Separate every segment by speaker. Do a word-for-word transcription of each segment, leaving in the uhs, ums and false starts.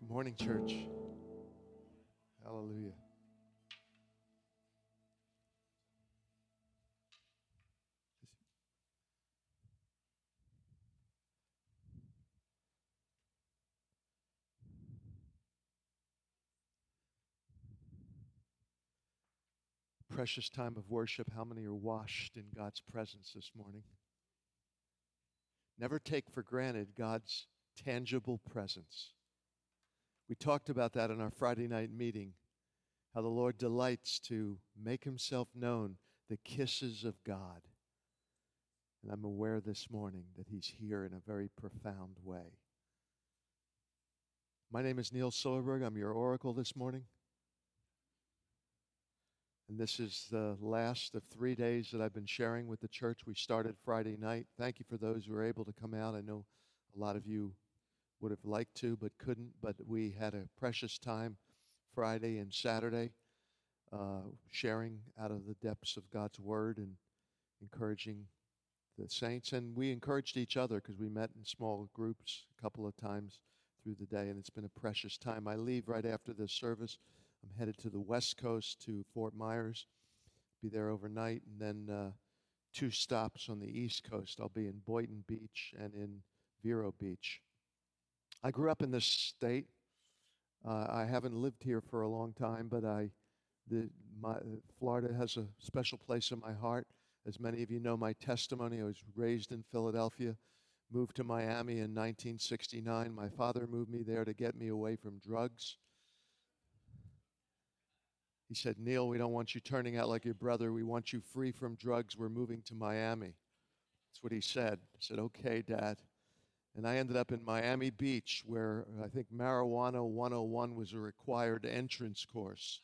Speaker 1: Morning, church. Hallelujah. Precious time of worship. How many are washed in God's presence this morning? Never take for granted God's tangible presence. We talked about that in our Friday night meeting, how the Lord delights to make himself known, the kisses of God. And I'm aware this morning that he's here in a very profound way. My name is Neil Silverberg. I'm your oracle this morning. And this is the last of three days that I've been sharing with the church. We started Friday night. Thank you for those who were able to come out. I know a lot of you would have liked to but couldn't, but we had a precious time Friday and Saturday uh, sharing out of the depths of God's Word and encouraging the saints. And we encouraged each other because we met in small groups a couple of times through the day, and it's been a precious time. I leave right after this service. I'm headed to the West Coast to Fort Myers, be there overnight, and then uh, two stops on the East Coast. I'll be in Boynton Beach and in Vero Beach. I grew up in this state. Uh, I haven't lived here for a long time, but I, the, my, Florida has a special place in my heart. As many of you know my testimony, I was raised in Philadelphia, moved to Miami in nineteen sixty-nine. My father moved me there to get me away from drugs. He said, Neil, we don't want you turning out like your brother. We want you free from drugs. We're moving to Miami. That's what he said. I said, okay, Dad. And I ended up in Miami Beach, where I think Marijuana one oh one was a required entrance course.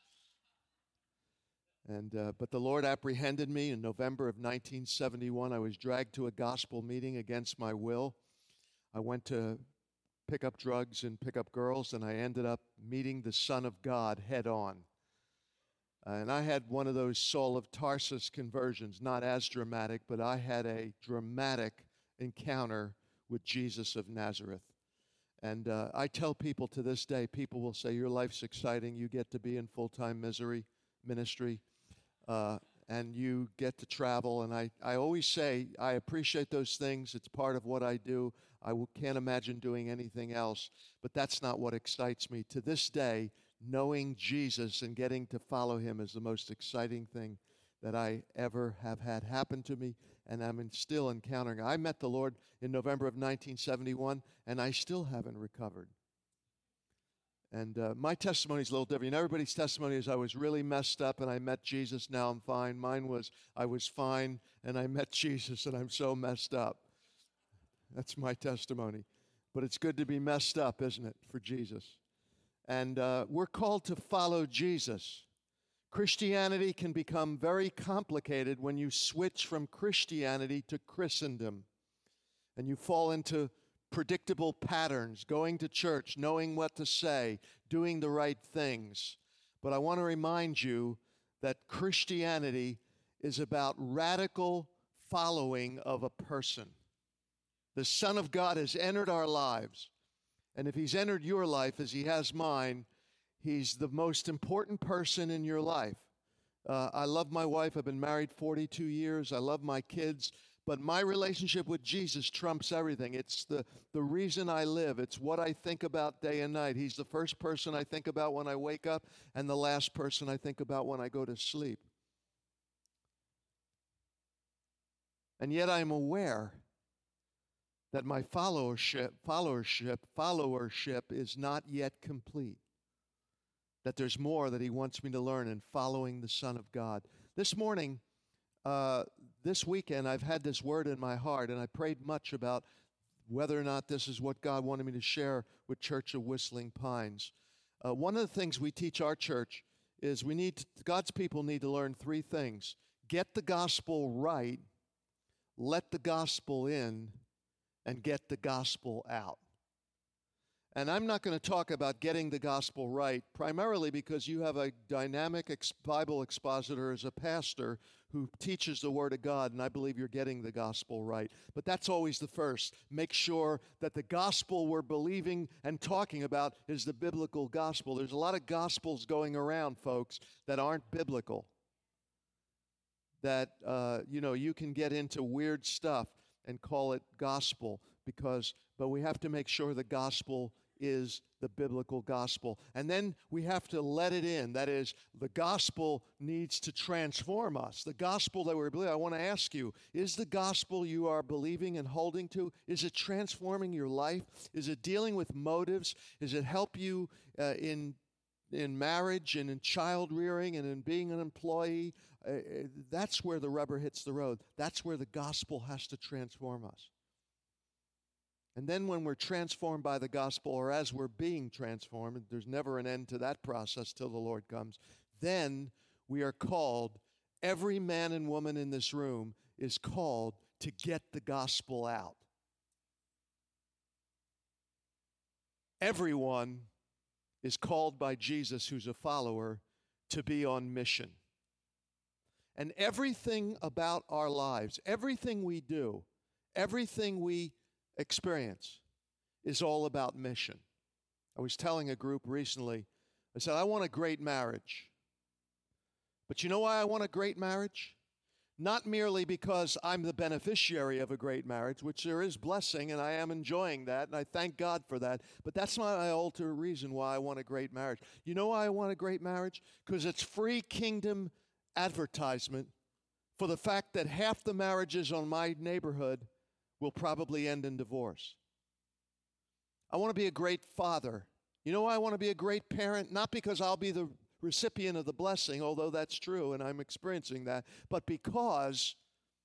Speaker 1: And uh, but the Lord apprehended me in November of nineteen seventy-one. I was dragged to a gospel meeting against my will. I went to pick up drugs and pick up girls, and I ended up meeting the Son of God head on. Uh, and I had one of those Saul of Tarsus conversions, not as dramatic, but I had a dramatic encounter with Jesus of Nazareth. And uh, I tell people to this day, people will say, your life's exciting, you get to be in full-time misery ministry, uh, and you get to travel. And I, I always say, I appreciate those things, it's part of what I do, I w- can't imagine doing anything else, but that's not what excites me. To this day, knowing Jesus and getting to follow him is the most exciting thing that I ever have had happen to me, and I'm in still encountering. I met the Lord in November of nineteen seventy-one, and I still haven't recovered. And uh, my testimony is a little different. You know, everybody's testimony is I was really messed up, and I met Jesus, now I'm fine. Mine was I was fine, and I met Jesus, and I'm so messed up. That's my testimony. But it's good to be messed up, isn't it, for Jesus? And uh, we're called to follow Jesus. Christianity can become very complicated when you switch from Christianity to Christendom. And you fall into predictable patterns, going to church, knowing what to say, doing the right things. But I want to remind you that Christianity is about radical following of a person. The Son of God has entered our lives. And if he's entered your life as he has mine, he's the most important person in your life. Uh, I love my wife. I've been married forty-two years. I love my kids. But my relationship with Jesus trumps everything. It's the, the reason I live. It's what I think about day and night. He's the first person I think about when I wake up and the last person I think about when I go to sleep. And yet I'm aware that my followership, followership, followership is not yet complete. That there's more that he wants me to learn in following the Son of God. This morning, uh, this weekend, I've had this word in my heart, and I prayed much about whether or not this is what God wanted me to share with Church of Whistling Pines. Uh, one of the things we teach our church is we need to, God's people need to learn three things. Get the gospel right, let the gospel in, and get the gospel out. And I'm not going to talk about getting the gospel right, primarily because you have a dynamic ex- Bible expositor as a pastor who teaches the Word of God, and I believe you're getting the gospel right. But that's always the first. Make sure that the gospel we're believing and talking about is the biblical gospel. There's a lot of gospels going around, folks, that aren't biblical. That, uh, you know, you can get into weird stuff and call it gospel because, but we have to make sure the gospel is the biblical gospel. And then we have to let it in. That is, the gospel needs to transform us. The gospel that we're believing, I want to ask you, is the gospel you are believing and holding to, is it transforming your life? Is it dealing with motives? Does it help you uh, in in marriage and in child rearing and in being an employee? Uh, that's where the rubber hits the road. That's where the gospel has to transform us. And then when we're transformed by the gospel, or as we're being transformed, there's never an end to that process till the Lord comes, then we are called, every man and woman in this room is called to get the gospel out. Everyone is called by Jesus, who's a follower, to be on mission. And everything about our lives, everything we do, everything we experience is all about mission. I was telling a group recently, I said, I want a great marriage. But you know why I want a great marriage? Not merely because I'm the beneficiary of a great marriage, which there is blessing, and I am enjoying that, and I thank God for that. But that's not my ultimate reason why I want a great marriage. You know why I want a great marriage? Because it's free kingdom advertisement for the fact that half the marriages on my neighborhood will probably end in divorce. I want to be a great father. You know why I want to be a great parent? Not because I'll be the recipient of the blessing, although that's true and I'm experiencing that, but because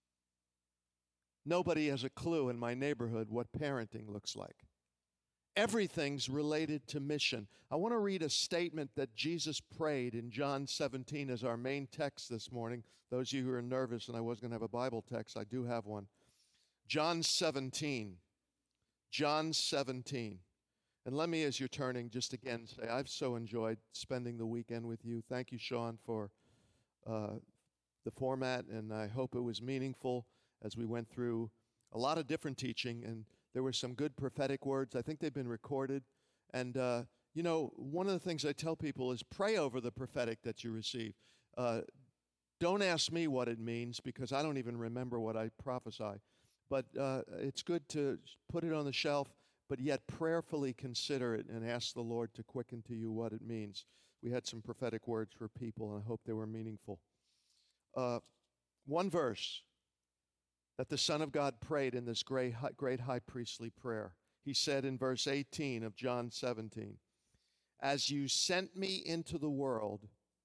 Speaker 1: nobody has a clue in my neighborhood what parenting looks like. Everything's related to mission. I want to read a statement that Jesus prayed in John seventeen as our main text this morning. Those of you who are nervous and I was going to have a Bible text, I do have one. John seventeen. John seventeen. And let me, as you're turning, just again say, I've so enjoyed spending the weekend with you. Thank you, Sean, for uh, the format, and I hope it was meaningful as we went through a lot of different teaching, and there were some good prophetic words. I think they've been recorded. And, uh, you know, one of the things I tell people is pray over the prophetic that you receive. Uh, don't ask me what it means, because I don't even remember what I prophesy. But uh, it's good to put it on the shelf, but yet prayerfully consider it and ask the Lord to quicken to you what it means. We had some prophetic words for people, and I hope they were meaningful. Uh, one verse that the Son of God prayed in this great, great high priestly prayer. He said in verse eighteen of John seventeen, "As you sent me into the world,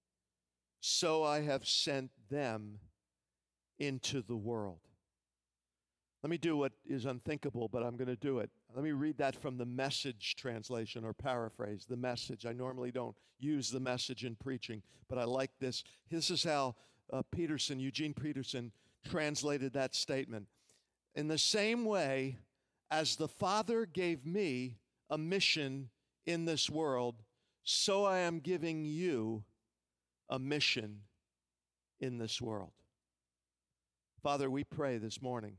Speaker 1: so I have sent them into the world." Let me do what is unthinkable, but I'm going to do it. Let me read that from the Message translation, or paraphrase the Message. I normally don't use the Message in preaching, but I like this. This is how uh, Peterson, Eugene Peterson, translated that statement. "In the same way as the Father gave me a mission in this world, so I am giving you a mission in this world." Father, we pray this morning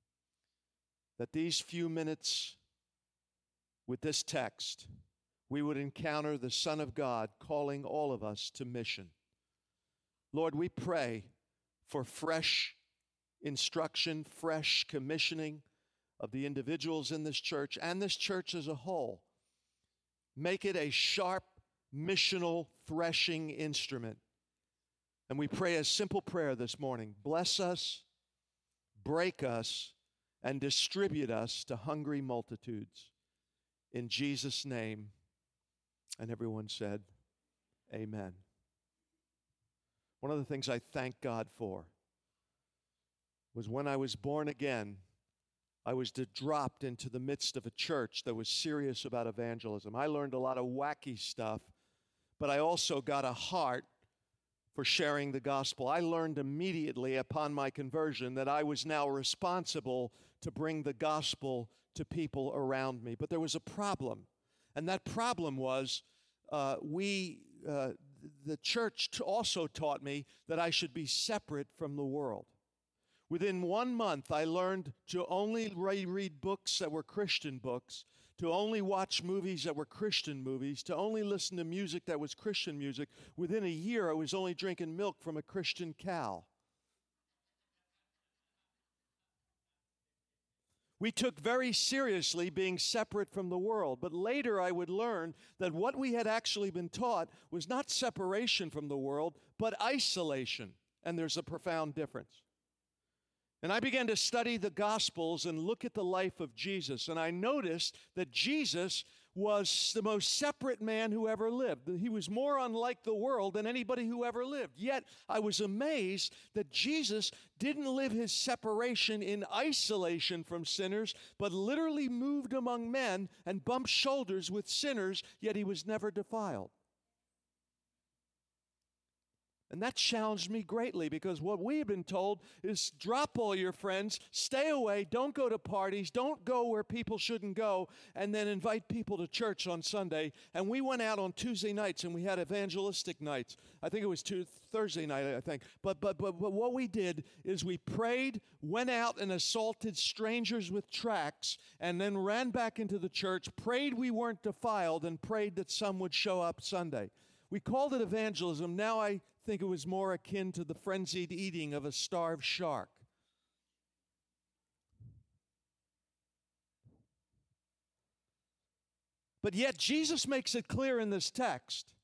Speaker 1: that these few minutes with this text, we would encounter the Son of God calling all of us to mission. Lord, we pray for fresh instruction, fresh commissioning of the individuals in this church and this church as a whole. Make it a sharp, missional, threshing instrument. And we pray a simple prayer this morning. Bless us, break us, and distribute us to hungry multitudes. In Jesus' name. And everyone said, amen. One of the things I thank God for was when I was born again, I was dropped into the midst of a church that was serious about evangelism. I learned a lot of wacky stuff, but I also got a heart for sharing the gospel. I learned immediately upon my conversion that I was now responsible to bring the gospel to people around me. But there was a problem. And that problem was uh, we, uh, the church t- also taught me that I should be separate from the world. Within one month, I learned to only re- read books that were Christian books, to only watch movies that were Christian movies, to only listen to music that was Christian music. Within a year, I was only drinking milk from a Christian cow. We took very seriously being separate from the world, but later I would learn that what we had actually been taught was not separation from the world, but isolation, and there's a profound difference. And I began to study the Gospels and look at the life of Jesus, and I noticed that Jesus was the most separate man who ever lived. He was more unlike the world than anybody who ever lived. Yet I was amazed that Jesus didn't live his separation in isolation from sinners, but literally moved among men and bumped shoulders with sinners, yet he was never defiled. And that challenged me greatly, because what we have been told is drop all your friends, stay away, don't go to parties, don't go where people shouldn't go, and then invite people to church on Sunday. And we went out on Tuesday nights and we had evangelistic nights. I think it was two, Thursday night, I think. But, but, but, but what we did is we prayed, went out and assaulted strangers with tracts, and then ran back into the church, prayed we weren't defiled, and prayed that some would show up Sunday. We called it evangelism. Now I think it was more akin to the frenzied eating of a starved shark. But yet Jesus makes it clear in this text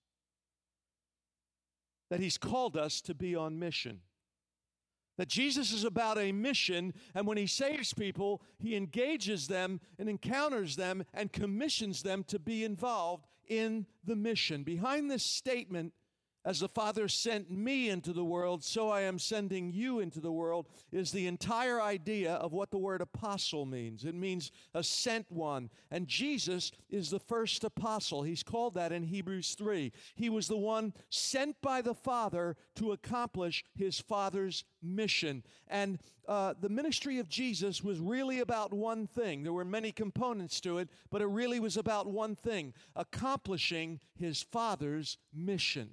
Speaker 1: that he's called us to be on mission. That Jesus is about a mission, and when he saves people, he engages them and encounters them and commissions them to be involved in the mission. Behind this statement, as the Father sent me into the world, so I am sending you into the world, is the entire idea of what the word apostle means. It means a sent one. And Jesus is the first apostle. He's called that in Hebrews three. He was the one sent by the Father to accomplish his Father's mission. And uh, the ministry of Jesus was really about one thing. There were many components to it, but it really was about one thing: accomplishing his Father's mission.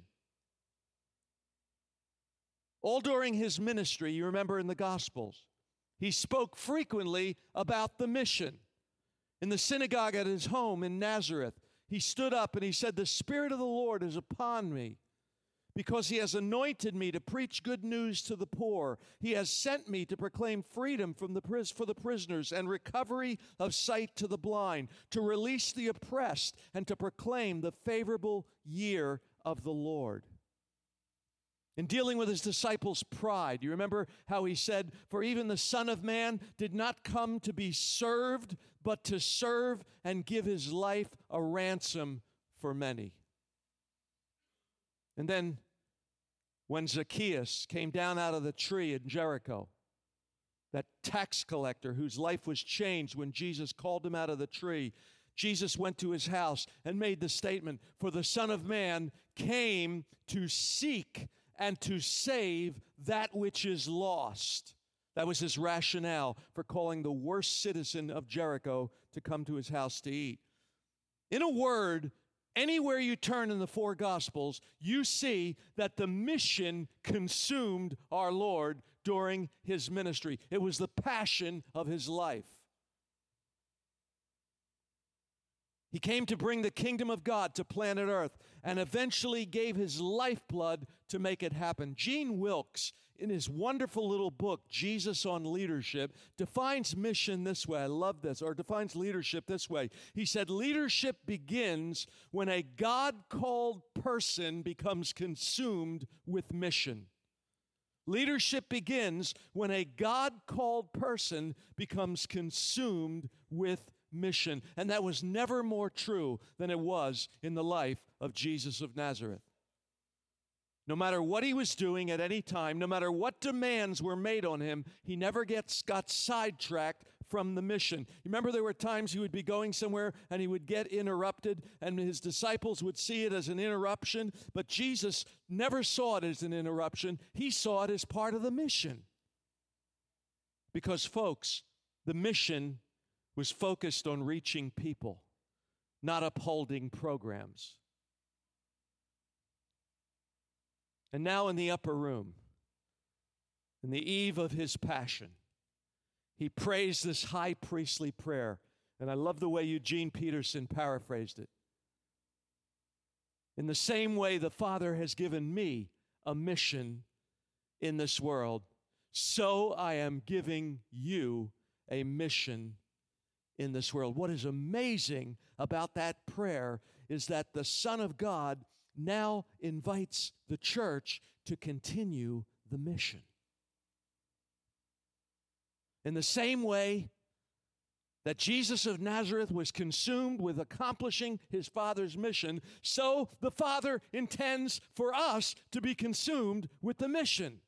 Speaker 1: All during his ministry, you remember in the Gospels, he spoke frequently about the mission. In the synagogue at his home in Nazareth, he stood up and he said, "The Spirit of the Lord is upon me, because he has anointed me to preach good news to the poor. He has sent me to proclaim freedom from the pris- for the prisoners and recovery of sight to the blind, to release the oppressed, and to proclaim the favorable year of the Lord." In dealing with his disciples' pride, you remember how he said, "For even the Son of Man did not come to be served, but to serve and give his life a ransom for many." And then when Zacchaeus came down out of the tree in Jericho, that tax collector whose life was changed when Jesus called him out of the tree, Jesus went to his house and made the statement, "For the Son of Man came to seek and to save that which is lost." That was his rationale for calling the worst citizen of Jericho to come to his house to eat. In a word, anywhere you turn in the four Gospels, you see that the mission consumed our Lord during his ministry. It was the passion of his life. He came to bring the kingdom of God to planet Earth and eventually gave his lifeblood to make it happen. Gene Wilkes, in his wonderful little book, Jesus on Leadership, defines mission this way. I love this, or defines leadership this way. He said, "Leadership begins when a God-called person becomes consumed with mission." Leadership begins when a God-called person becomes consumed with mission. And that was never more true than it was in the life of Jesus of Nazareth. No matter what he was doing at any time, no matter what demands were made on him, he never gets got sidetracked from the mission. You remember there were times he would be going somewhere and he would get interrupted, and his disciples would see it as an interruption, but Jesus never saw it as an interruption. He saw it as part of the mission. Because, folks, the mission was focused on reaching people, not upholding programs. And now in the upper room, in the eve of his passion, he prays this high priestly prayer. And I love the way Eugene Peterson paraphrased it. In the same way the Father has given me a mission in this world, so I am giving you a mission in this world. What is amazing about that prayer is that the Son of God now invites the church to continue the mission. In the same way that Jesus of Nazareth was consumed with accomplishing his Father's mission, so the Father intends for us to be consumed with the mission.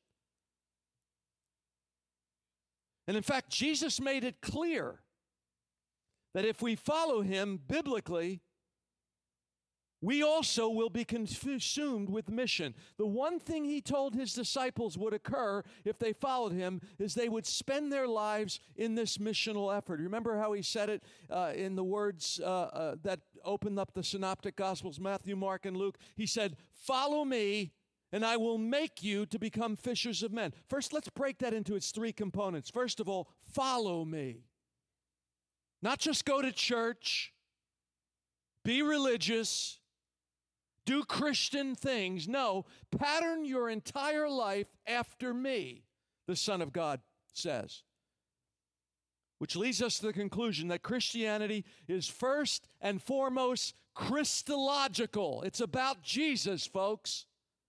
Speaker 1: And in fact, Jesus made it clear that if we follow him biblically, we also will be consumed with mission. The one thing he told his disciples would occur if they followed him is they would spend their lives in this missional effort. Remember how he said it uh, in the words uh, uh, that opened up the Synoptic Gospels, Matthew, Mark, and Luke? He said, "Follow me, and I will make you to become fishers of men." First, let's break that into its three components. First of all, follow me. Not just go to church, be religious, do Christian things. No, pattern your entire life after me, the Son of God says. Which leads us to the conclusion that Christianity is first and foremost Christological. It's about Jesus, folks.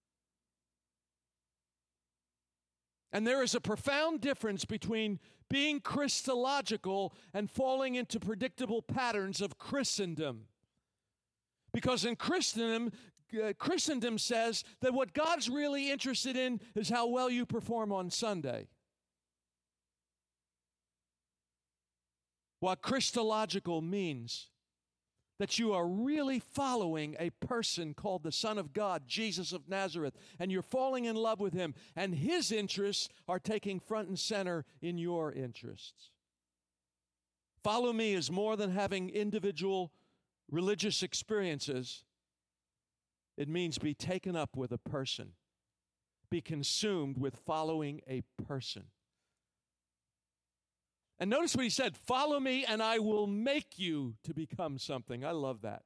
Speaker 1: And there is a profound difference between being Christological and falling into predictable patterns of Christendom. Because in Christendom, uh, Christendom says that what God's really interested in is how well you perform on Sunday. What Christological means that you are really following a person called the Son of God, Jesus of Nazareth, and you're falling in love with him, and his interests are taking front and center in your interests. Follow me is more than having individual religious experiences. It means be taken up with a person, be consumed with following a person. And notice what he said, follow me and I will make you to become something. I love that.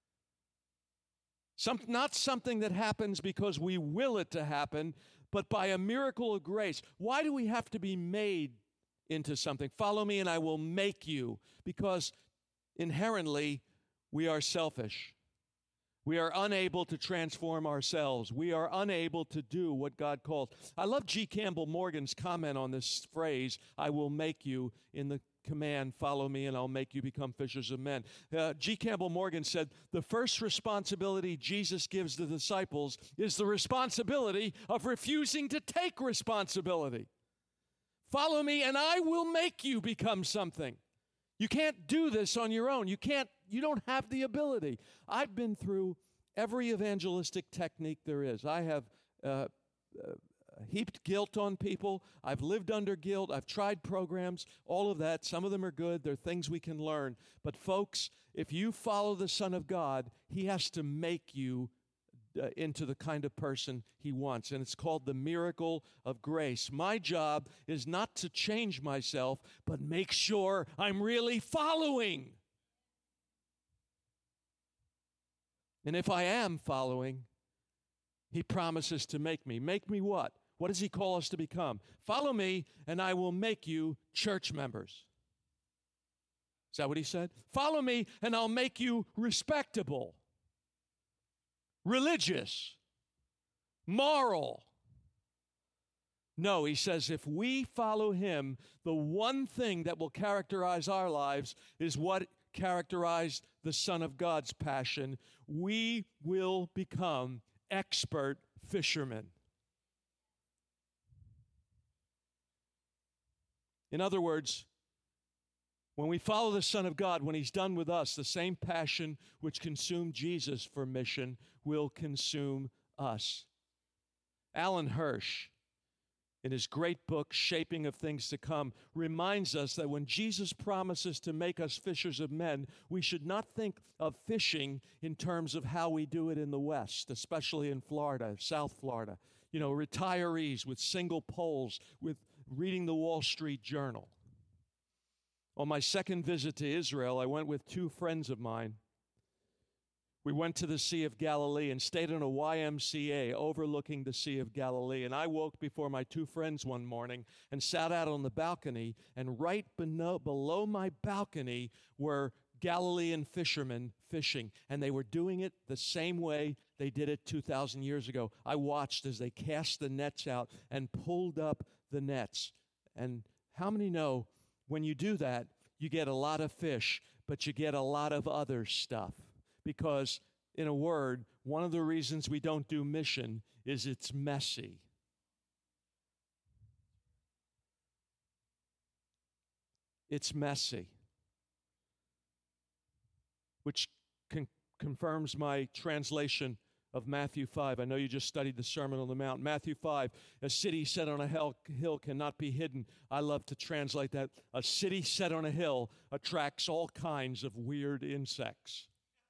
Speaker 1: Some, not something that happens because we will it to happen, but by a miracle of grace. Why do we have to be made into something? Follow me and I will make you. Because inherently, we are selfish. We are unable to transform ourselves. We are unable to do what God calls. I love G. Campbell Morgan's comment on this phrase, I will make you, in the command, follow me and I'll make you become fishers of men. Uh, G. Campbell Morgan said, the first responsibility Jesus gives the disciples is the responsibility of refusing to take responsibility. Follow me and I will make you become something. You can't do this on your own. You can't, you don't have the ability. I've been through every evangelistic technique there is. I have uh, uh, heaped guilt on people. I've lived under guilt. I've tried programs, all of that. Some of them are good. They're things we can learn. But folks, if you follow the Son of God, he has to make you Uh, into the kind of person he wants. And it's called the miracle of grace. My job is not to change myself, but make sure I'm really following. And if I am following, he promises to make me. Make me what? What does he call us to become? Follow me, and I will make you church members. Is that what he said? Follow me, and I'll make you respectable, religious, moral. No, he says if we follow him, the one thing that will characterize our lives is what characterized the Son of God's passion. We will become expert fishermen. In other words, when we follow the Son of God, when he's done with us, the same passion which consumed Jesus for mission will consume us. Alan Hirsch, in his great book, Shaping of Things to Come, reminds us that when Jesus promises to make us fishers of men, we should not think of fishing in terms of how we do it in the West, especially in Florida, South Florida. You know, retirees with single poles, with reading the Wall Street Journal. On my second visit to Israel, I went with two friends of mine. We went to the Sea of Galilee and stayed in a Y M C A overlooking the Sea of Galilee. And I woke before my two friends one morning and sat out on the balcony, and right below, below my balcony were Galilean fishermen fishing, and they were doing it the same way they did it two thousand years ago. I watched as they cast the nets out and pulled up the nets. And how many know when you do that, you get a lot of fish, but you get a lot of other stuff? Because, in a word, one of the reasons we don't do mission is it's messy. It's messy. Which con- confirms my translation of Matthew five. I know you just studied the Sermon on the Mount. Matthew five, a city set on a hill, hill cannot be hidden. I love to translate that. A city set on a hill attracts all kinds of weird insects.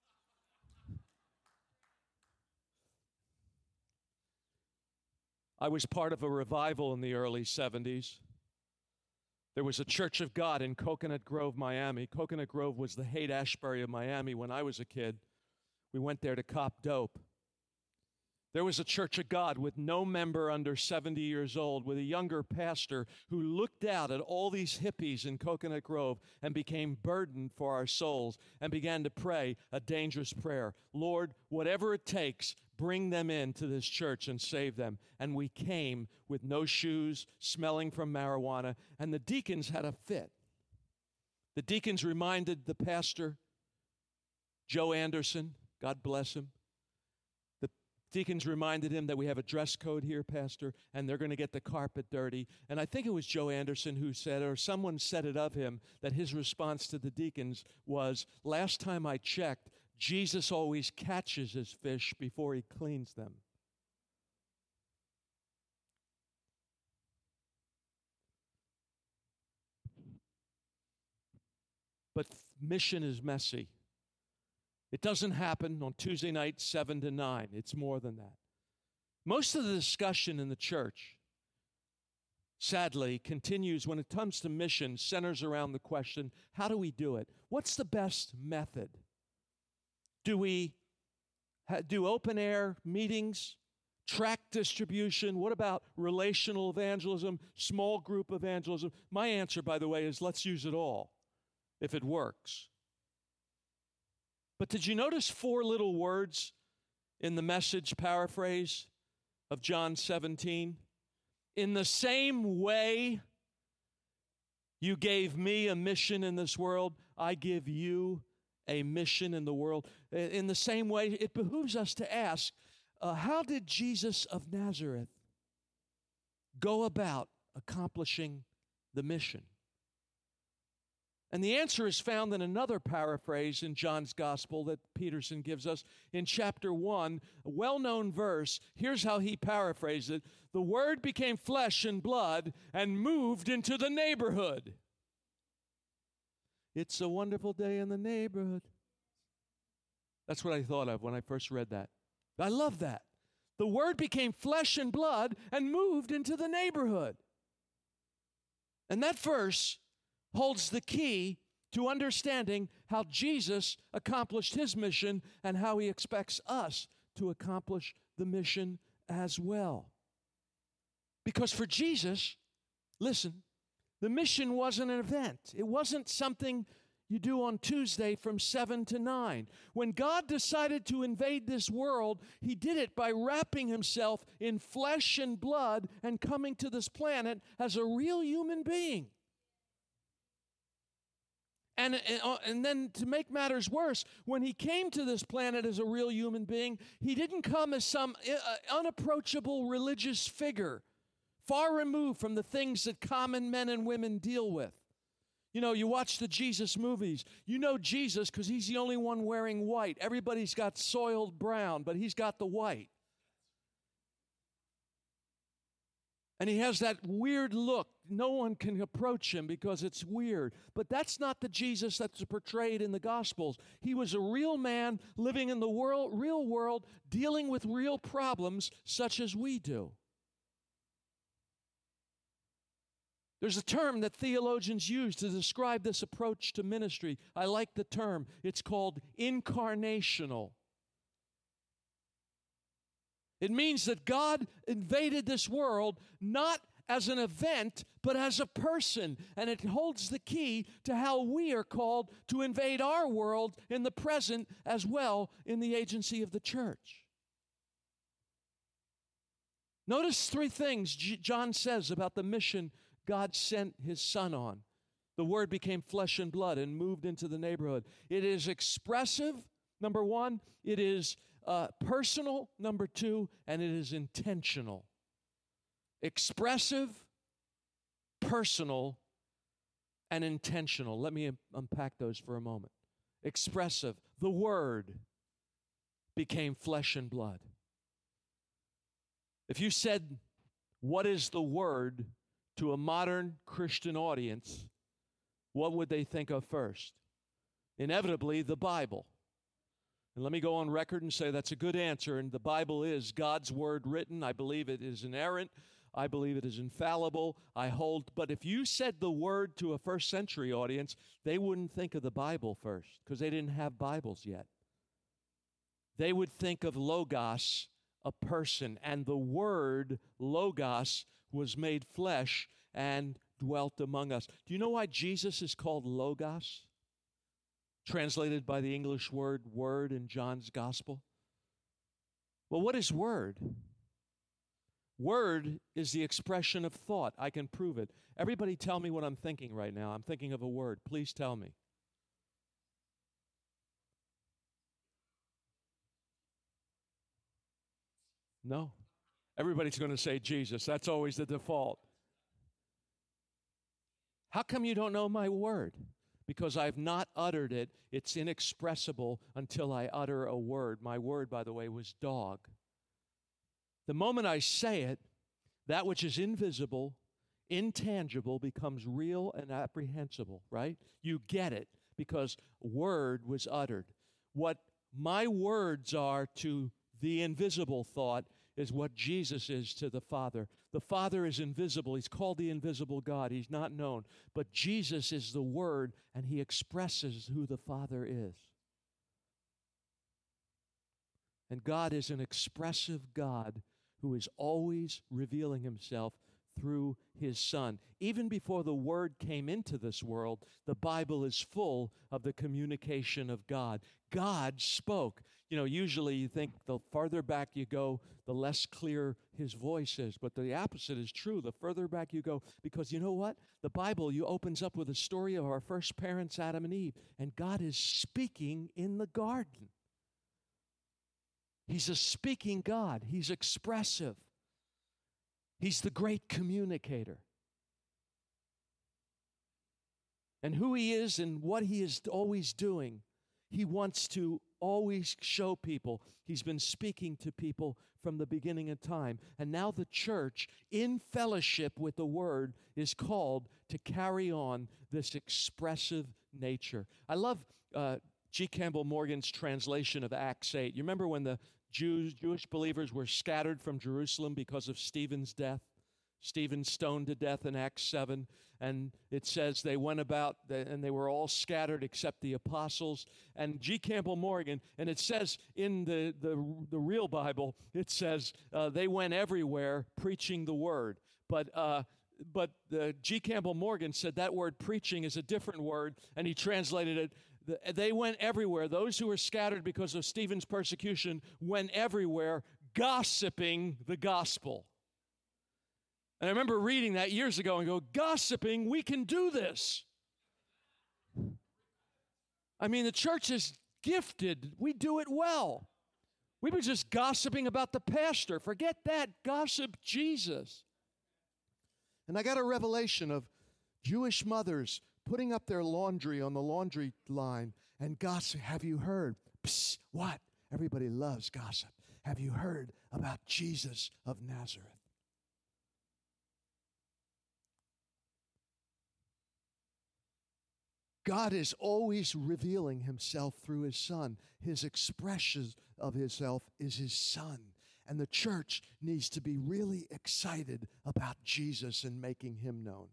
Speaker 1: I was part of a revival in the early seventies. There was a Church of God in Coconut Grove, Miami. Coconut Grove was the Haight-Ashbury of Miami when I was a kid. We went there to cop dope. There was a Church of God with no member under seventy years old, with a younger pastor who looked out at all these hippies in Coconut Grove and became burdened for our souls and began to pray a dangerous prayer. Lord, whatever it takes, bring them into this church and save them. And we came with no shoes, smelling from marijuana, and the deacons had a fit. The deacons reminded the pastor, Joe Anderson, God bless him. The deacons reminded him that we have a dress code here, Pastor, and they're going to get the carpet dirty. And I think it was Joe Anderson who said, or someone said it of him, that his response to the deacons was, last time I checked, Jesus always catches his fish before he cleans them. But mission is messy. It doesn't happen on Tuesday night, seven to nine. It's more than that. Most of the discussion in the church, sadly, continues when it comes to mission, centers around the question, how do we do it? What's the best method? Do we ha- do open air meetings, tract distribution? What about relational evangelism, small group evangelism? My answer, by the way, is let's use it all if it works. But did you notice four little words in the Message paraphrase of John seventeen? In the same way you gave me a mission in this world, I give you a mission in the world. In the same way, it behooves us to ask, uh, how did Jesus of Nazareth go about accomplishing the mission? And the answer is found in another paraphrase in John's Gospel that Peterson gives us in chapter one, a well-known verse. Here's how he paraphrased it. The Word became flesh and blood and moved into the neighborhood. It's a wonderful day in the neighborhood. That's what I thought of when I first read that. I love that. The Word became flesh and blood and moved into the neighborhood. And that verse holds the key to understanding how Jesus accomplished his mission and how he expects us to accomplish the mission as well. Because for Jesus, listen, the mission wasn't an event. It wasn't something you do on Tuesday from seven to nine. When God decided to invade this world, he did it by wrapping himself in flesh and blood and coming to this planet as a real human being. And, and, and then to make matters worse, when he came to this planet as a real human being, he didn't come as some uh, unapproachable religious figure, far removed from the things that common men and women deal with. You know, you watch the Jesus movies. You know Jesus because he's the only one wearing white. Everybody's got soiled brown, but he's got the white.
Speaker 2: And he has that weird look. No one can approach him because it's weird. But that's not the Jesus that's portrayed in the Gospels. He was a real man living in the world, real world, dealing with real problems such as we do. There's a term that theologians use to describe this approach to ministry. I like the term. It's called incarnational. It means that God invaded this world not as an event, but as a person. And it holds the key to how we are called to invade our world in the present as well in the agency of the church. Notice three things John says about the mission God sent his Son on. The Word became flesh and blood and moved into the neighborhood. It is expressive, number one. It is Uh, personal, number two, and it is intentional. Expressive, personal, and intentional. Let me unpack those for a moment. Expressive. The Word became flesh and blood. If you said, "What is the Word?" to a modern Christian audience, what would they think of first? Inevitably, the Bible. And let me go on record and say that's a good answer. And the Bible is God's word written. I believe it is inerrant. I believe it is infallible. I hold. But if you said the word to a first century audience, they wouldn't think of the Bible first because they didn't have Bibles yet. They would think of Logos, a person. And the word Logos was made flesh and dwelt among us. Do you know why Jesus is called Logos? Translated by the English word word in John's gospel. Well, what is word? Word is the expression of thought. I can prove it. Everybody tell me what I'm thinking right now. I'm thinking of a word. Please tell me. No. Everybody's going to say Jesus. That's always the default. How come you don't know my word? Because I've not uttered it. It's inexpressible until I utter a word. My word, by the way, was dog. The moment I say it, that which is invisible, intangible, becomes real and apprehensible, right? You get it because word was uttered. What my words are to the invisible thought is what Jesus is to the Father. The Father is invisible. He's called the invisible God. He's not known. But Jesus is the Word, and He expresses who the Father is. And God is an expressive God who is always revealing Himself through His Son. Even before the Word came into this world, the Bible is full of the communication of God. God spoke. You know, usually you think the farther back you go, the less clear His voice is. But the opposite is true. The further back you go, because you know what? The Bible you opens up with a story of our first parents, Adam and Eve, and God is speaking in the garden. He's a speaking God. He's expressive. He's the great communicator. And who He is and what He is always doing, He wants to always show people. He's been speaking to people from the beginning of time. And now the church, in fellowship with the Word, is called to carry on this expressive nature. I love uh, G. Campbell Morgan's translation of Acts eight. You remember when the Jews, Jewish believers were scattered from Jerusalem because of Stephen's death? Stephen stoned to death in Acts seven, and it says they went about and they were all scattered except the apostles. And G. Campbell Morgan, and it says in the, the, the real Bible, it says uh, they went everywhere preaching the word. But uh, but uh, G. Campbell Morgan said that word preaching is a different word, and he translated it, they went everywhere. Those who were scattered because of Stephen's persecution went everywhere gossiping the gospel. And I remember reading that years ago and go, gossiping, we can do this. I mean, the church is gifted. We do it well. We were just gossiping about the pastor. Forget that. Gossip Jesus.
Speaker 1: And I got a revelation of Jewish mothers putting up their laundry on the laundry line and gossip. Have you heard? Psst, what? Everybody loves gossip. Have you heard about Jesus of Nazareth? God is always revealing himself through his Son. His expression of himself is his Son. And the church needs to be really excited about Jesus and making him known.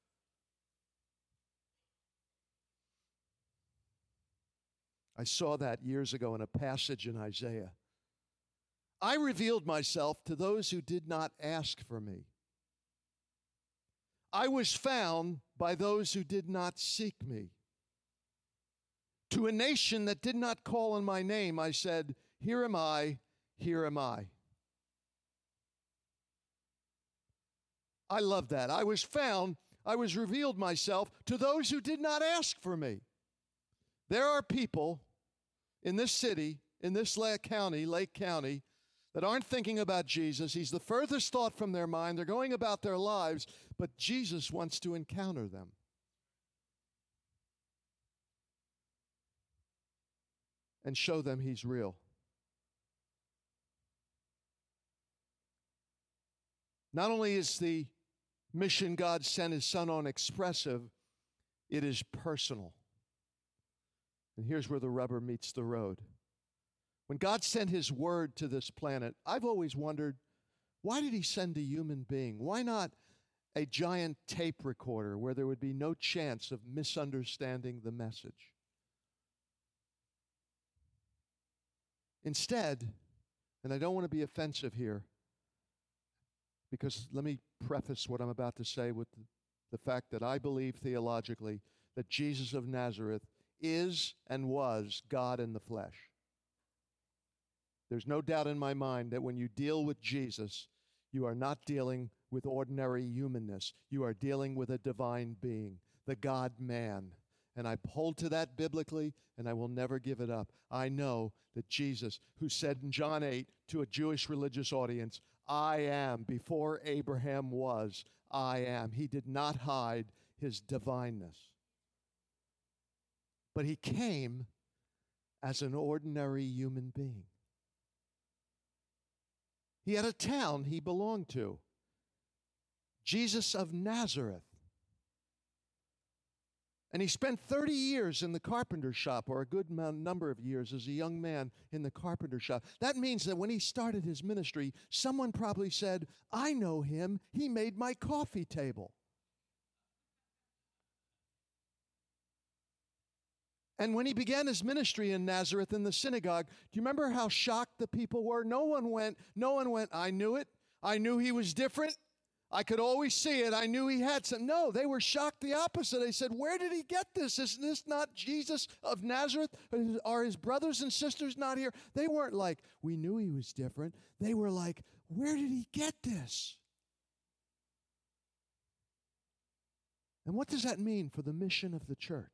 Speaker 1: I saw that years ago in a passage in Isaiah. I revealed myself to those who did not ask for me. I was found by those who did not seek me. To a nation that did not call on my name, I said, here am I, here am I. I love that. I was found, I was revealed myself to those who did not ask for me. There are people in this city, in this Lake County, Lake County, that aren't thinking about Jesus. He's the furthest thought from their mind. They're going about their lives, but Jesus wants to encounter them. And show them he's real. Not only is the mission God sent his Son on expressive, it is personal. And here's where the rubber meets the road. When God sent his word to this planet, I've always wondered, why did he send a human being? Why not a giant tape recorder where there would be no chance of misunderstanding the message? Instead, and I don't want to be offensive here, because let me preface what I'm about to say with the, the fact that I believe theologically that Jesus of Nazareth is and was God in the flesh. There's no doubt in my mind that when you deal with Jesus, you are not dealing with ordinary humanness. You are dealing with a divine being, the God-man. And I hold to that biblically, and I will never give it up. I know that Jesus, who said in John eight to a Jewish religious audience, I am, before Abraham was, I am. He did not hide his divineness. But he came as an ordinary human being. He had a town he belonged to, Jesus of Nazareth. And he spent thirty years in the carpenter shop, or a good number of years as a young man in the carpenter shop. That means that when he started his ministry, someone probably said, I know him. He made my coffee table. And when he began his ministry in Nazareth in the synagogue, do you remember how shocked the people were? No one went, no one went, I knew it. I knew he was different. I could always see it. I knew he had some. No, they were shocked the opposite. They said, where did he get this? Isn't this not Jesus of Nazareth? Are his brothers and sisters not here? They weren't like, we knew he was different. They were like, where did he get this? And what does that mean for the mission of the church?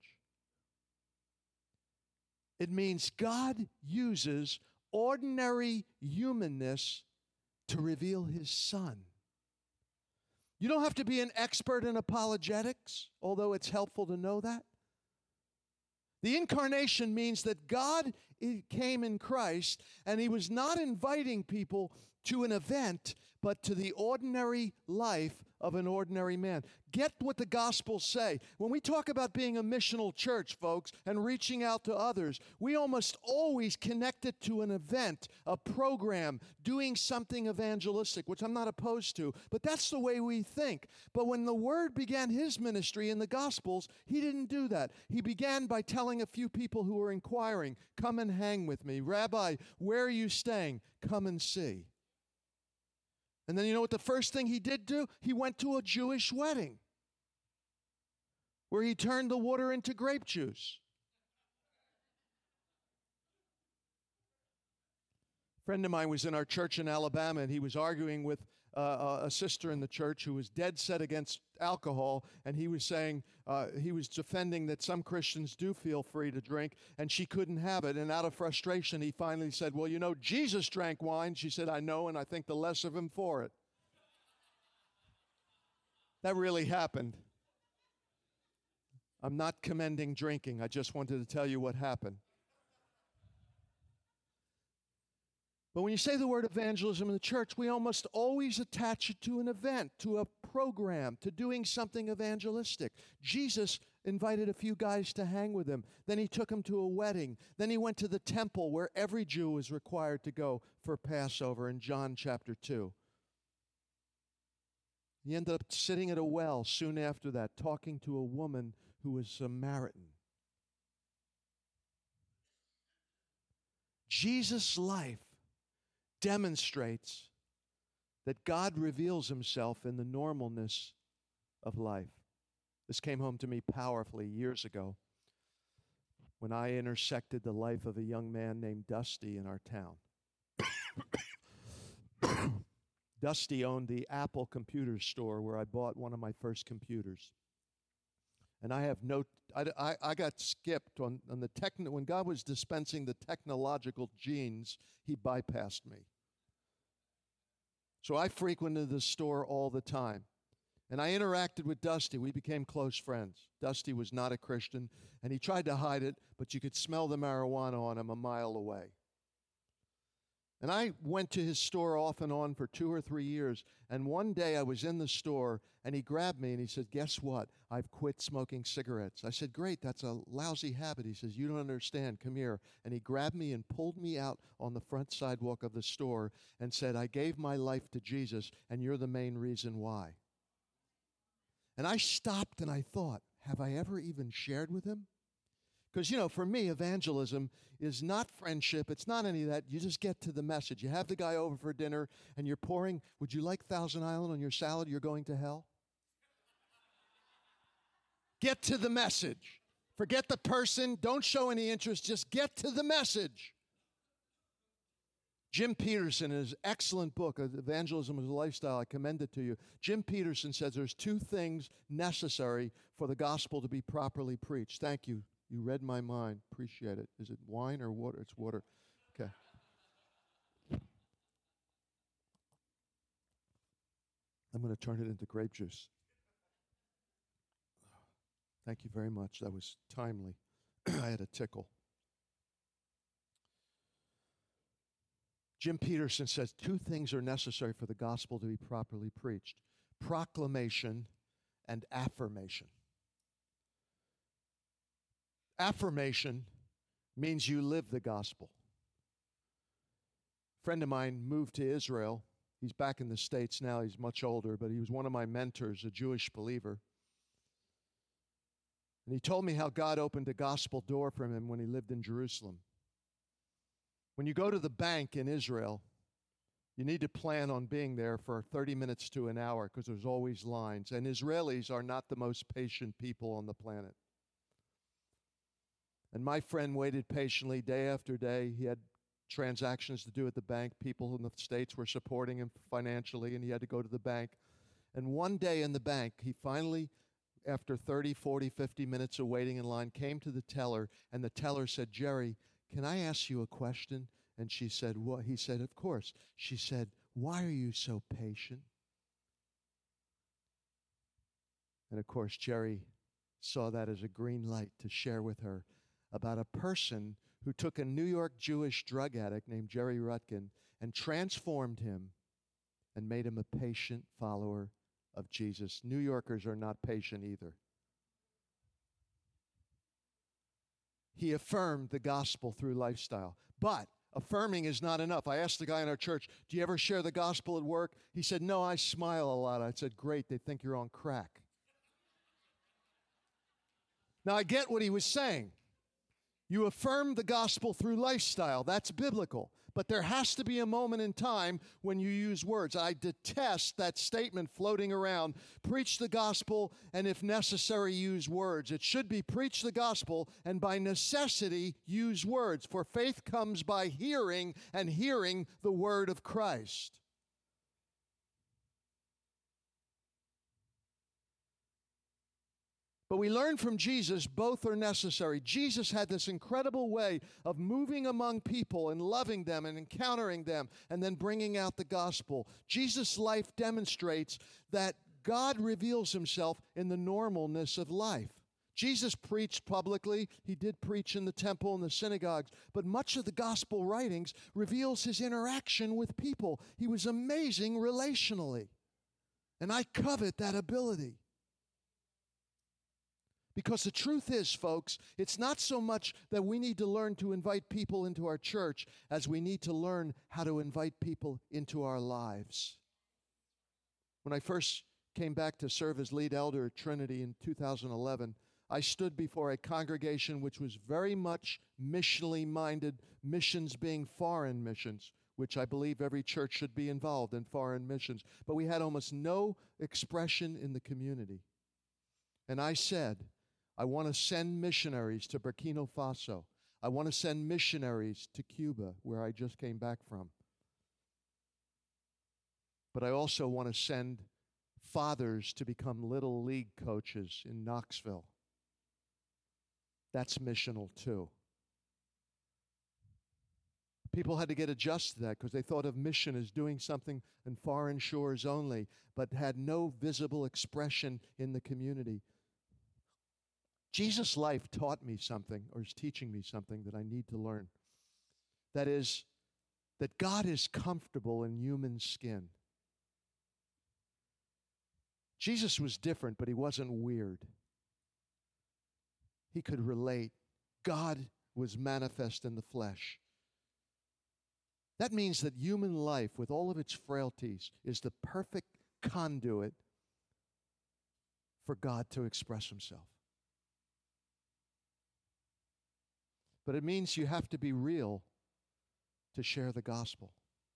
Speaker 1: It means God uses ordinary humanness to reveal his Son. You don't have to be an expert in apologetics, although it's helpful to know that. The incarnation means that God came in Christ, and he was not inviting people to an event, but to the ordinary life of an ordinary man. Get what the Gospels say. When we talk about being a missional church, folks, and reaching out to others, we almost always connect it to an event, a program, doing something evangelistic, which I'm not opposed to, but that's the way we think. But when the Word began his ministry in the Gospels, he didn't do that. He began by telling a few people who were inquiring, come and hang with me. Rabbi, where are you staying? Come and see. And then you know what the first thing he did do? He went to a Jewish wedding where he turned the water into grape juice. A friend of mine was in our church in Alabama, and he was arguing with uh, a sister in the church who was dead set against alcohol, and he was saying, uh, he was defending that some Christians do feel free to drink, and she couldn't have it. And out of frustration, he finally said, well, you know, Jesus drank wine. She said, I know, and I think the less of him for it. That really happened. I'm not commending drinking. I just wanted to tell you what happened. But when you say the word evangelism in the church, we almost always attach it to an event, to a program, to doing something evangelistic. Jesus
Speaker 2: invited a few guys to hang with him. Then he took them to a wedding. Then he went to the temple where every Jew was required to go for Passover in John chapter two. He ended up sitting at a well soon after that, talking to a woman who was Samaritan. Jesus' life demonstrates that God reveals himself in the normalness of life. This came home to me powerfully years ago when I intersected the life of a young man named Dusty in our town. Dusty owned the Apple computer store where I bought one of my first computers. And I have no, I, I, I got skipped on, on the techno, when God was dispensing the technological genes, he bypassed me. So I frequented the store all the time. And I interacted with Dusty. We became close friends. Dusty was not a Christian, and he tried to hide it, but you could smell the marijuana on him a mile away. And I went to his store off and on for two or three years, and one day I was in the store, and he grabbed me, and he said, "Guess what? I've quit smoking cigarettes." I said, "Great, that's a lousy habit." He says, "You don't understand. Come here." And he grabbed me and pulled me out on the front sidewalk of the store and said, "I gave my life to Jesus, and you're the main reason why." And I stopped and I thought, have I ever even shared with him? Because, you know, for me, evangelism is not friendship. It's not any of that. You just get to the message. You have the guy over for dinner, and you're pouring, "Would you like Thousand Island on your salad? You're going to hell." Get to the message. Forget the person. Don't show any interest. Just get to the message. Jim Peterson, in his excellent book, Evangelism as a Lifestyle, I commend it to you. Jim Peterson says there's two things necessary for the gospel to be properly preached. Thank you. You read my mind. Appreciate it. Is it wine or water? It's water. Okay. I'm going to turn it into grape juice. Thank you very much. That was timely. I had a tickle. Jim Peterson says two things are necessary for the gospel to be properly preached: proclamation and affirmation. Affirmation means you live the gospel. A friend of mine moved to Israel. He's back in the States now. He's much older, but he was one of my mentors, a Jewish believer. And he told me how God opened a gospel door for him when he lived in Jerusalem. When you go to the bank in Israel, you need to plan on being there for thirty minutes to an hour because there's always lines. And Israelis are not the most patient people on the planet. And my friend waited patiently day after day. He had transactions to do at the bank. People in the States were supporting him financially, and he had to go to the bank. And one day in the bank, he finally, after thirty, forty, fifty minutes of waiting in line, came to the teller, and the teller said, "Jerry, can I ask you a question?" And she said, "What?" He said, "Of course." She said, "Why are you so patient?" And of course, Jerry saw that as a green light to share with her about a person who took a New York Jewish drug addict named Jerry Rutkin and transformed him and made him a patient follower of Jesus. New Yorkers are not patient either. He affirmed the gospel through lifestyle. But affirming is not enough. I asked the guy in our church, "Do you ever share the gospel at work?" He said, "No, I smile a lot." I said, "Great, they think you're on crack." Now, I get what he was saying. You affirm the gospel through lifestyle. That's biblical. But there has to be a moment in time when you use words. I detest that statement floating around. Preach the gospel, and if necessary, use words. It should be preach the gospel, and by necessity, use words. For faith comes by hearing, and hearing the word of Christ. But we learn from Jesus both are necessary. Jesus had this incredible way of moving among people and loving them and encountering them and then bringing out the gospel. Jesus' life demonstrates that God reveals himself in the normalness of life. Jesus preached publicly. He did preach in the temple and the synagogues. But much of the gospel writings reveals his interaction with people. He was amazing relationally. And I covet that ability.
Speaker 1: Because the truth is, folks, it's not so much that we need to learn to invite people into our church as we need to learn how to invite people into our lives. When I first came back to serve as lead elder at Trinity in two thousand eleven, I stood before a congregation which was very much missionally minded, missions being foreign missions, which I believe every church should be involved in foreign missions. But we had almost no expression in the community. And I said, I want to send missionaries to Burkina Faso. I want to send missionaries to Cuba, where I just came back from. But I also want to send fathers to become little league coaches in Knoxville. That's missional too. People had to get adjusted to that because they thought of mission as doing something in foreign shores only, but had no visible expression in the community. Jesus' life taught me something, or is teaching me something that I need to learn. That is, that God is comfortable in human skin. Jesus was different, but he wasn't weird. He could relate. God was manifest in the flesh. That means that human life, with all of its frailties, is the perfect conduit for God to express himself. But it means you have to be real to share the gospel.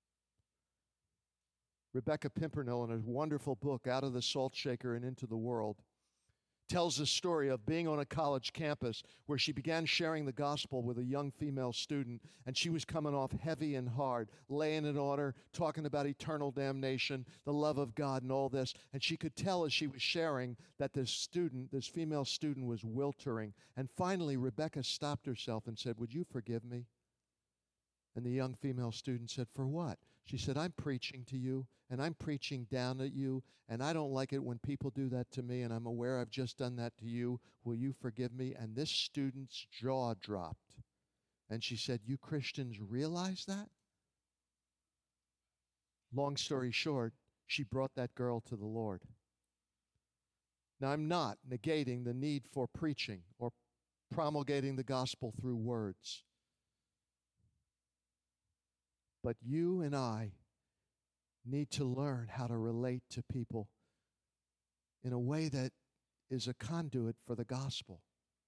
Speaker 1: Rebecca Pimpernel, in a wonderful book, Out of the Salt Shaker and Into the World, tells the story of being on a college campus where she began sharing the gospel with a young female student, and she was coming off heavy and hard, laying it on her, talking about eternal damnation, the love of God, and all this. And she could tell as she was sharing that this student, this female student, was wiltering. And finally, Rebecca stopped herself and said, "Would you forgive me?" And the young female student said, "For what?" She said, "I'm preaching to you, and I'm preaching down at you, and I don't like it when people do that to me, and I'm aware I've just done that to you. Will you forgive me?" And this student's jaw dropped. And she said, "You Christians realize that?" Long story short, she brought that girl to the Lord. Now, I'm not negating the need for preaching or promulgating the gospel through words. But you and I need to learn how to relate to people in a way that is a conduit for the gospel.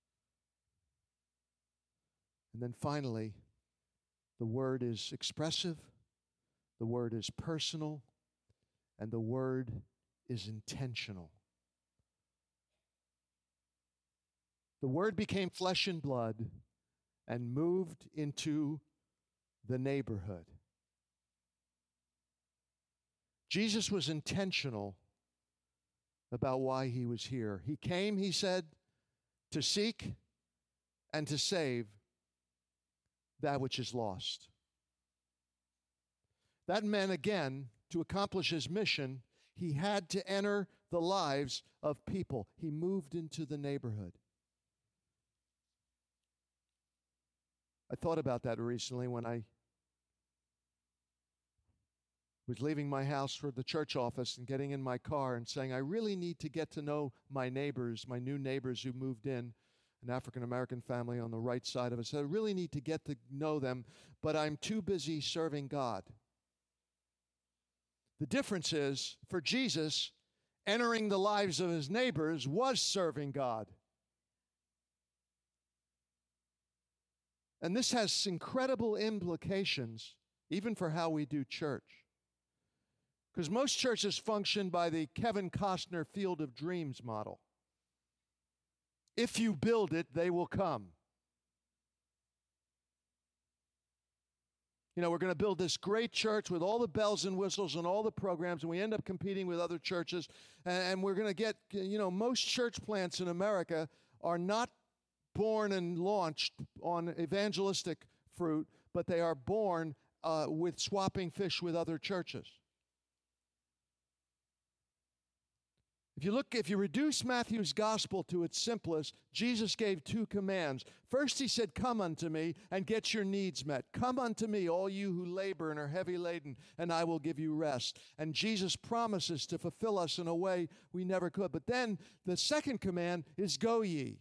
Speaker 1: And then finally, the word is expressive, the word is personal, and the word is intentional. The word became flesh and blood and moved into the neighborhood. Jesus was intentional about why he was here. He came, he said, to seek and to save that which is lost. That meant, again, to accomplish his mission, he had to enter the lives of people. He moved into the neighborhood. I thought about that recently when I was leaving my house for the church office and getting in my car and saying, I really need to get to know my neighbors, my new neighbors who moved in, an African-American family on the right side of us. I really need to get to know them, but I'm too busy serving God. The difference is, for Jesus, entering the lives of his neighbors was serving God. And this has incredible implications, even for how we do church. Because most churches function by the Kevin Costner Field of Dreams model. If you build it, they will come. You know, we're going to build this great church with all the bells and whistles and all the programs, and we end up competing with other churches, and, and we're going to get, you know, most church plants in America are not born and launched on evangelistic fruit, but they are born uh, with swapping fish with other churches. If you look, if you reduce Matthew's gospel to its simplest, Jesus gave two commands. First, he said, "Come unto me and get your needs met. Come unto me, all you who labor and are heavy laden, and I will give you rest." And Jesus promises to fulfill us in a way we never could. But then the second command is, "Go ye."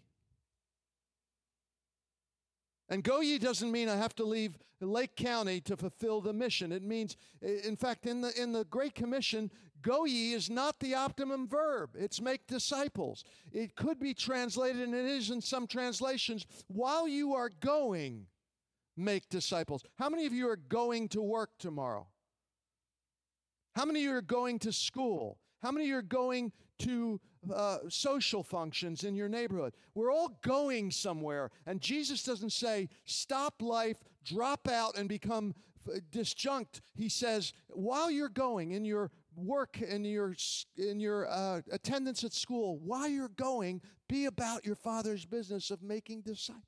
Speaker 1: And go ye doesn't mean I have to leave Lake County to fulfill the mission. It means, in fact, in the in the Great Commission, go ye is not the optimum verb. It's make disciples. It could be translated, and it is in some translations, while you are going, make disciples. How many of you are going to work tomorrow? How many of you are going to school? How many of you are going to uh, social functions in your neighborhood? We're all going somewhere, and Jesus doesn't say, stop life, drop out, and become uh, disjunct. He says, while you're going in your work, in your, in your uh, attendance at school, while you're going, be about your Father's business of making disciples.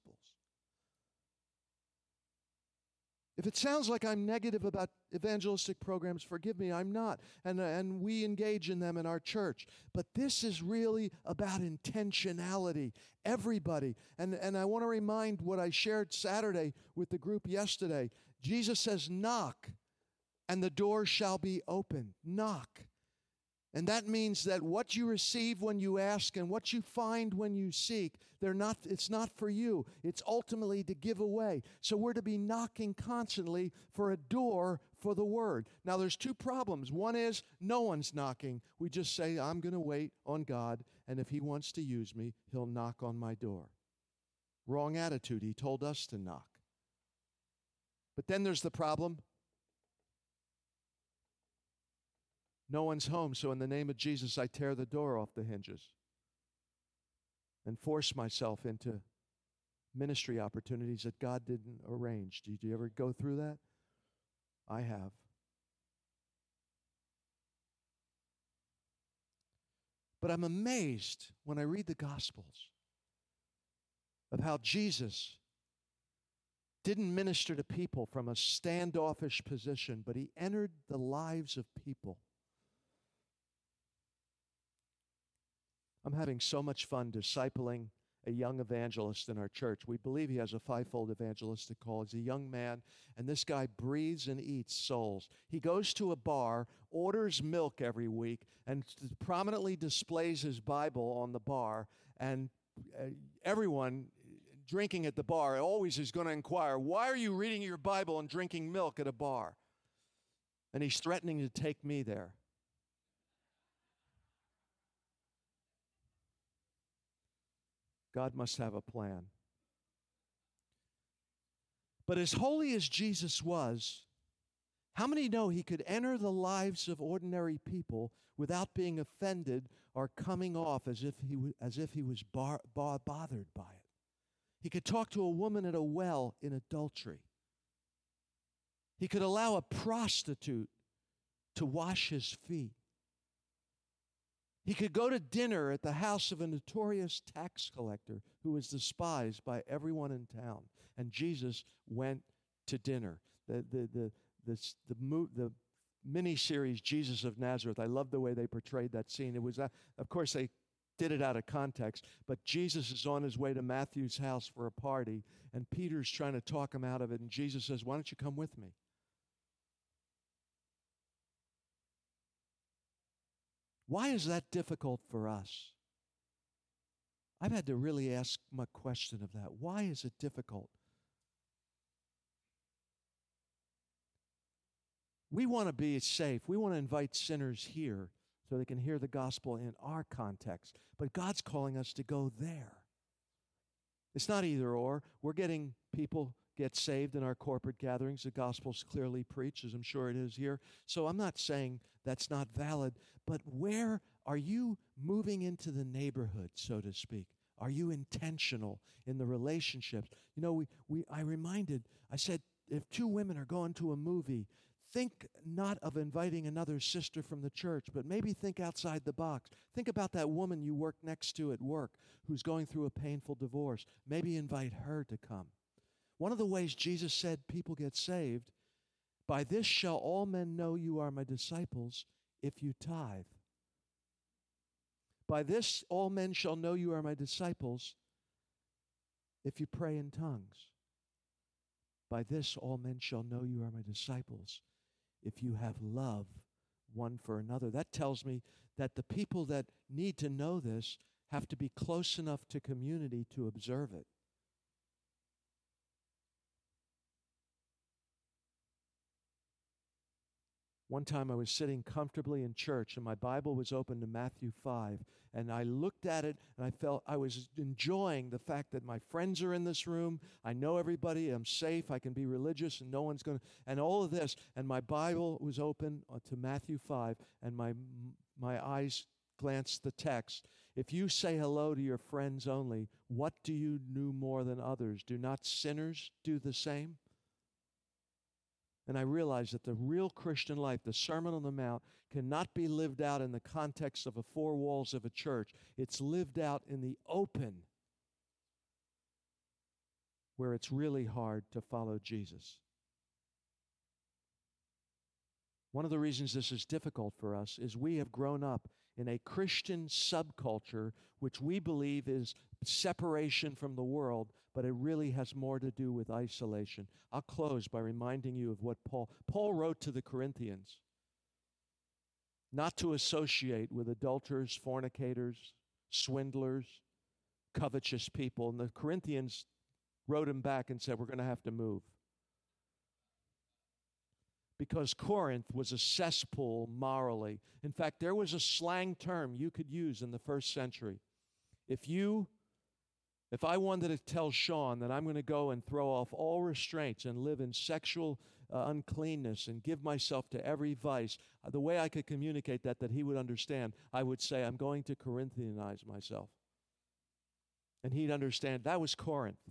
Speaker 1: If it sounds like I'm negative about evangelistic programs, forgive me, I'm not. And, and we engage in them in our church. But this is really about intentionality. Everybody. And, and I want to remind what I shared Saturday with the group yesterday. Jesus says, knock, and the door shall be open. Knock. And that means that what you receive when you ask and what you find when you seek, they're not, it's not for you. It's ultimately to give away. So we're to be knocking constantly for a door for the word. Now, there's two problems. One is no one's knocking. We just say, I'm going to wait on God, and if he wants to use me, he'll knock on my door. Wrong attitude. He told us to knock. But then there's the problem. No one's home, so in the name of Jesus, I tear the door off the hinges and force myself into ministry opportunities that God didn't arrange. Did you ever go through that? I have. But I'm amazed when I read the Gospels of how Jesus didn't minister to people from a standoffish position, but he entered the lives of people. I'm having so much fun discipling a young evangelist in our church. We believe he has a fivefold evangelistic call. He's a young man, and this guy breathes and eats souls. He goes to a bar, orders milk every week, and prominently displays his Bible on the bar, and uh, everyone drinking at the bar always is going to inquire, why are you reading your Bible and drinking milk at a bar? And he's threatening to take me there. God must have a plan. But as holy as Jesus was, how many know he could enter the lives of ordinary people without being offended or coming off as if he, w- as if he was bar- bar- bothered by it? He could talk to a woman at a well in adultery. He could allow a prostitute to wash his feet. He could go to dinner at the house of a notorious tax collector who was despised by everyone in town. And Jesus went to dinner. The, the, the, the, the, the, the mini-series, Jesus of Nazareth, I love the way they portrayed that scene. It was, uh, of course, they did it out of context, but Jesus is on his way to Matthew's house for a party, and Peter's trying to talk him out of it, and Jesus says, why don't you come with me? Why is that difficult for us? I've had to really ask my question of that. Why is it difficult? We want to be safe. We want to invite sinners here so they can hear the gospel in our context. But God's calling us to go there. It's not either or. We're getting people get saved in our corporate gatherings. The gospel's clearly preached, as I'm sure it is here. So I'm not saying that's not valid, but where are you moving into the neighborhood, so to speak? Are you intentional in the relationships? You know, we, we I reminded, I said, if two women are going to a movie, think not of inviting another sister from the church, but maybe think outside the box. Think about that woman you work next to at work who's going through a painful divorce. Maybe invite her to come. One of the ways Jesus said people get saved, by this shall all men know you are my disciples if you tithe.
Speaker 2: By this all men shall know you are my disciples, if you pray in tongues. By this all men shall know you are my disciples, if you have love one for another. That tells me that the people that need to know this have to be close enough to community to observe it. One time I was sitting comfortably in church and my Bible was open to Matthew five, and I looked at it and I felt I was enjoying the fact that my friends are in this room. I know everybody. I'm safe. I can be religious and no one's going to, and all of this. And my Bible was open to Matthew five, and my my eyes glanced the text. If you say hello to your friends only, what do you do more than others? Do not sinners do the same? And I realized that the real Christian life, the Sermon on the Mount, cannot be lived out in the context of the four walls of a church. It's lived out in the open, where it's really hard to follow Jesus. One of the reasons this is difficult for us is we have grown up in a Christian subculture which we believe is separation from the world, but it really has more to do with isolation. I'll close by reminding you of what Paul, Paul wrote to the Corinthians, not to associate with adulterers, fornicators, swindlers, covetous people. And the Corinthians wrote him back and said, we're going to have to move. Because Corinth was a cesspool morally. In fact, there was a slang term you could use in the first century. If you, if I wanted to tell Sean that I'm going to go and throw off all restraints and live in sexual uh, uncleanness and give myself to every vice, uh, the way I could communicate that, that he would understand, I would say, I'm going to Corinthianize myself. And he'd understand that was Corinth.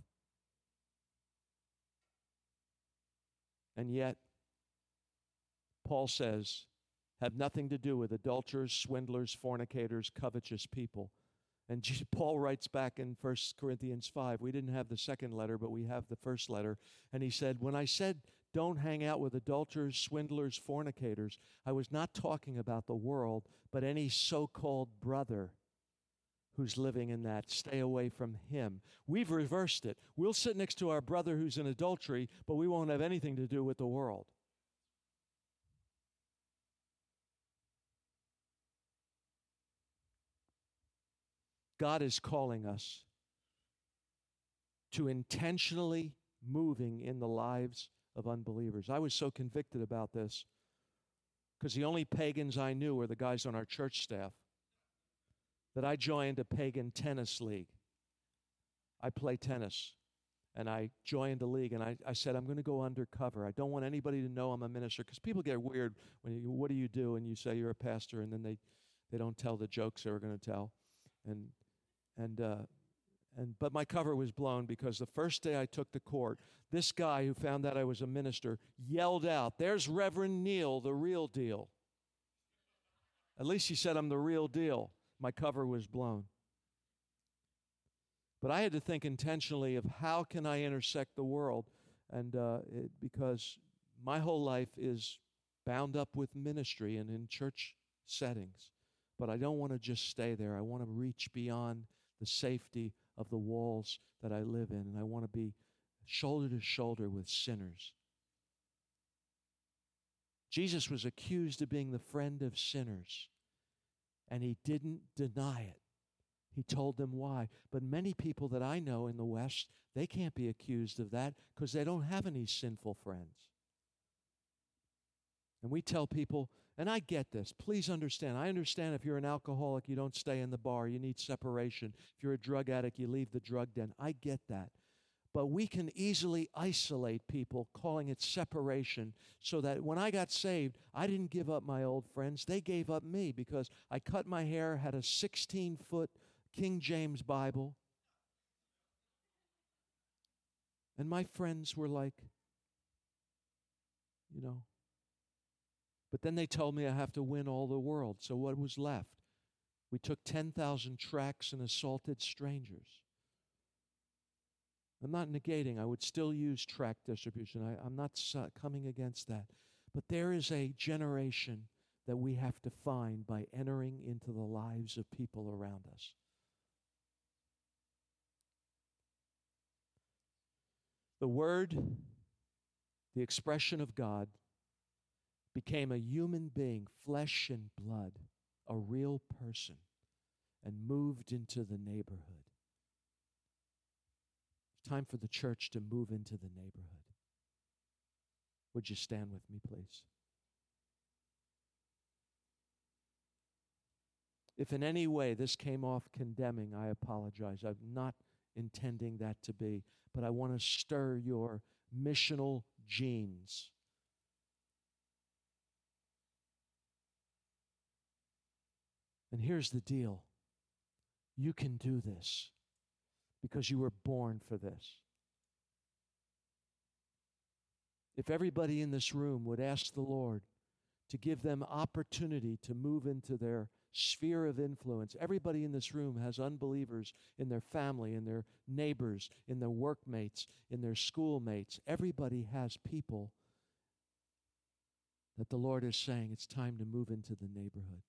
Speaker 2: And yet, Paul says, have nothing to do with adulterers, swindlers, fornicators, covetous people. And Paul writes back in First Corinthians five, we didn't have the second letter, but we have the first letter. And he said, when I said don't hang out with adulterers, swindlers, fornicators, I was not talking about the world, but any so-called brother who's living in that. Stay away from him. We've reversed it. We'll sit next to our brother who's in adultery, but we won't have anything to do with the world. God is calling us to intentionally moving in the lives of unbelievers. I was so convicted about this because the only pagans I knew were the guys on our church staff, that I joined a pagan tennis league. I play tennis, and I joined a league, and I, I said, I'm going to go undercover. I don't want anybody to know I'm a minister, because people get weird when you, what do you do? And you say you're a pastor, and then they, they don't tell the jokes they were going to tell. And And, uh, and but my cover was blown because the first day I took the court, this guy who found out I was a minister yelled out, there's Reverend Neil, the real deal. At least he said I'm the real deal. My cover was blown. But I had to think intentionally of how can I intersect the world, and uh, it, because my whole life is bound up with ministry and in church settings. But I don't want to just stay there. I want to reach beyond the safety of the walls that I live in, and I want to be shoulder to shoulder with sinners. Jesus was accused of being the friend of sinners, and he didn't deny it. He told them why. But many people that I know in the West, they can't be accused of that because they don't have any sinful friends. And we tell people, and I get this, please understand. I understand if you're an alcoholic, you don't stay in the bar. You need separation. If you're a drug addict, you leave the drug den. I get that. But we can easily isolate people, calling it separation, so that when I got saved, I didn't give up my old friends. They gave up me because I cut my hair, had a sixteen-foot King James Bible. And my friends were like, you know, but then they told me I have to win all the world. So what was left? We took ten thousand tracts and assaulted strangers. I'm not negating. I would still use tract distribution. I, I'm not uh, coming against that. But there is a generation that we have to find by entering into the lives of people around us. The Word, the expression of God, became a human being, flesh and blood, a real person, and moved into the neighborhood. It's time for the church to move into the neighborhood. Would you stand with me, please? If in any way this came off condemning, I apologize. I'm not intending that to be, but I want to stir your missional genes. And here's the deal. You can do this because you were born for this. If everybody in this room would ask the Lord to give them opportunity to move into their sphere of influence. Everybody in this room has unbelievers in their family, in their neighbors, in their workmates, in their schoolmates. Everybody has people that the Lord is saying it's time to move into the neighborhood.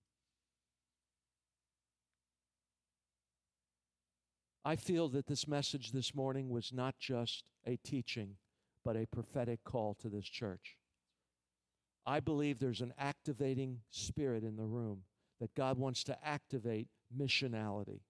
Speaker 2: I feel that this message this morning was not just a teaching, but a prophetic call to this church. I believe there's an activating spirit in the room that God wants to activate missionality.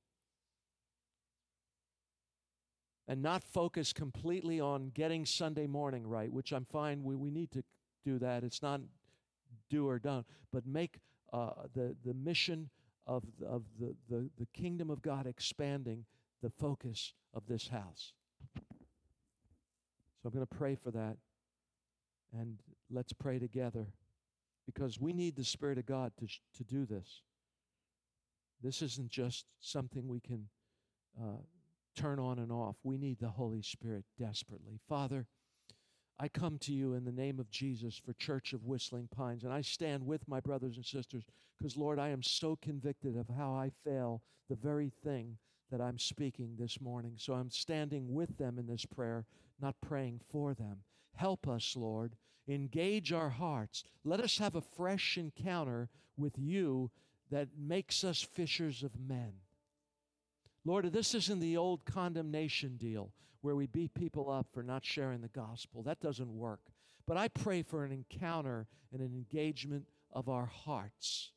Speaker 2: And not focus completely on getting Sunday morning right, which I'm fine, we, we need to do that. It's not do or done, but make uh, the, the mission of, of the, the, the kingdom of God expanding the focus of this house. So I'm going to pray for that, and let's pray together, because we need the Spirit of God to, to do this. This isn't just something we can uh, turn on and off. We need the Holy Spirit desperately. Father, I come to you in the name of Jesus for Church of Whistling Pines, and I stand with my brothers and sisters because, Lord, I am so convicted of how I fail the very thing that I'm speaking this morning. So I'm standing with them in this prayer, not praying for them. Help us, Lord. Engage our hearts. Let us have a fresh encounter with you that makes us fishers of men. Lord, this isn't the old condemnation deal where we beat people up for not sharing the gospel. That doesn't work. But I pray for an encounter and an engagement of our hearts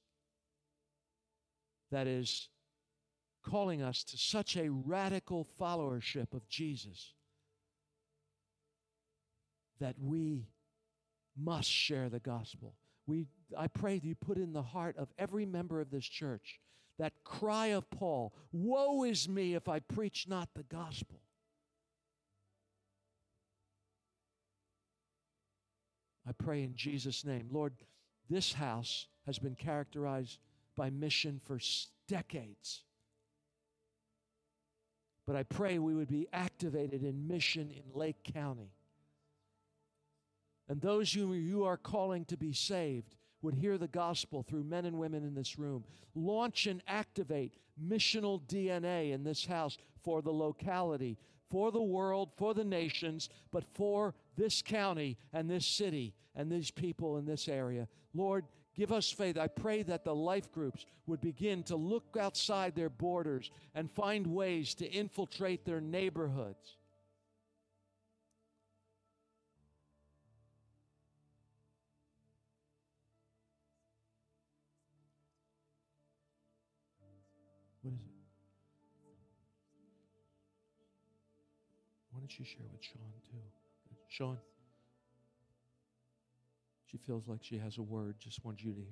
Speaker 2: that is calling us to such a radical followership of Jesus that we must share the gospel. We, I pray that you put in the heart of every member of this church that cry of Paul, woe is me if I preach not the gospel. I pray in Jesus' name. Lord, this house has been characterized by mission for decades. But I pray we would be activated in mission in Lake County. And those whom you are calling to be saved would hear the gospel through men and women in this room. Launch and activate missional D N A in this house for the locality, for the world, for the nations, but for this county and this city and these people in this area. Lord, give us faith. I pray that the life groups would begin to look outside their borders and find ways to infiltrate their neighborhoods. What is it? Why don't you share with Sean too? Sean, she feels like she has a word, just wants you to hear.